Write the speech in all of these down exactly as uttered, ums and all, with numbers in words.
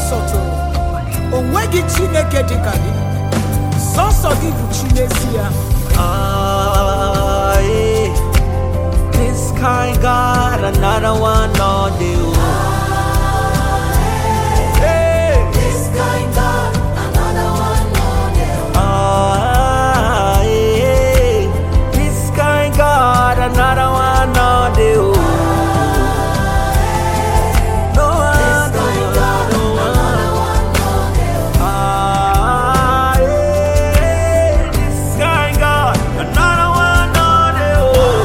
sọtụrụ onweghị Chineke dịka gị sọsọ gị bụ Chinesia. Ah, yeah. This kind God, another one all day. Hey. This kind God, another one all day. Ah, yeah. This kind God, another one all day. No one, no one, no one. Ah, yeah. This kind God, another one all day.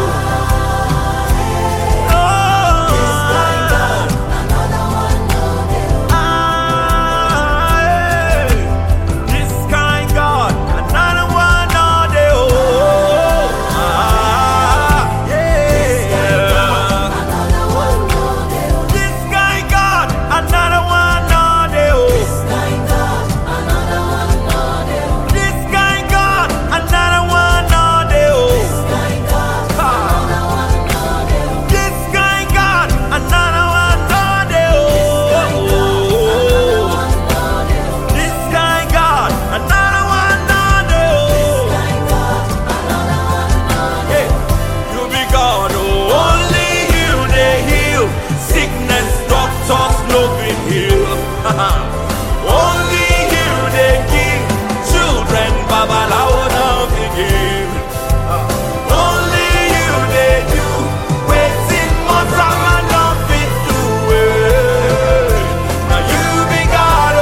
Only you they give children babalawo now begin. Only you they do waiting mortal man don't fit do it. Now you be God,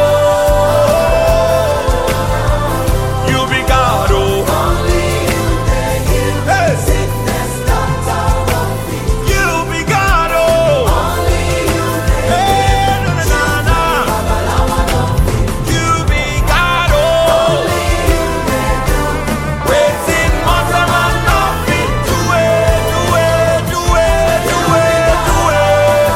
oh, you be God, oh. Only you they heal. Hey. Sickness doctor won't fit. You be God, oh. Only you they Hey, na, na, na, na. babalawo don't fit. You be God, oh. Only you they do. Waiting mortal man don't fit do it, do it, do it, do it, do it.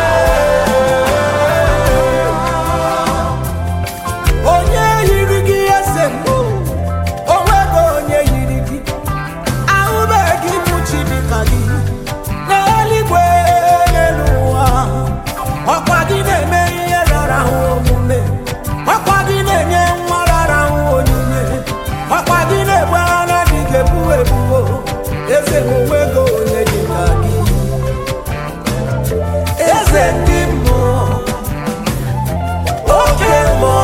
Onye yiri gị eze mbụ onwego onye yiri gị ahụbeghị m chi dịka gị n'eluigwe n'elu ụwa. Ọkwa gị na-eme ihe rara ahụ omume, ọkwa gị na-enye nwa rara ahụ onyinye, ọkwa gị na-egbu ara dị ga-ebu ebubo. Eze m onwego onye dịka gị, eze ndị mmụọ, oke mmụọ,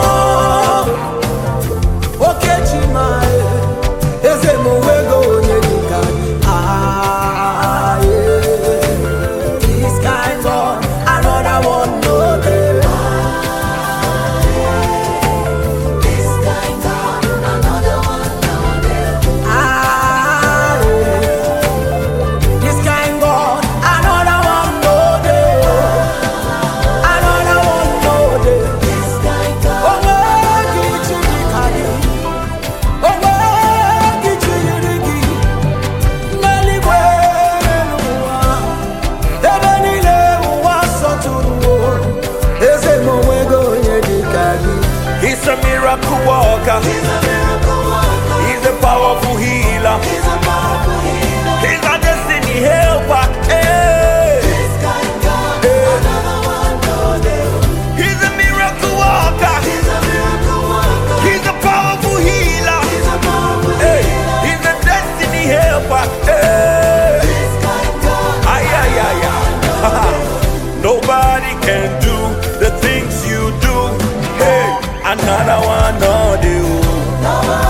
oke chimae, eze m onwego onye dịka gị. Ah, yeah. This kind God, another one no dey. This kind God, another one all day. Ah, yeah. This kind God, another one no dey. Another one no dey. This kind God, Onweghị chi dịka gị, onweghị chi yiri gị n'eluigwe n'elu ụwa. Ebe niile ụwa sọtụrụ, eze m onwego onye dịka gị. He's a miracle worker. He's a miracle worker. He's a powerful healer. He's a powerful healer. He's a destiny helper. Hey. This kind God, another one all day. He's a miracle worker. He's a miracle worker. He's a powerful healer. He's a powerful Hey. healer. He's a destiny helper. Hey. This kind God, Ay, ay, ay, ay. Nobody can do the things you do. Hey, another one, no, do. no one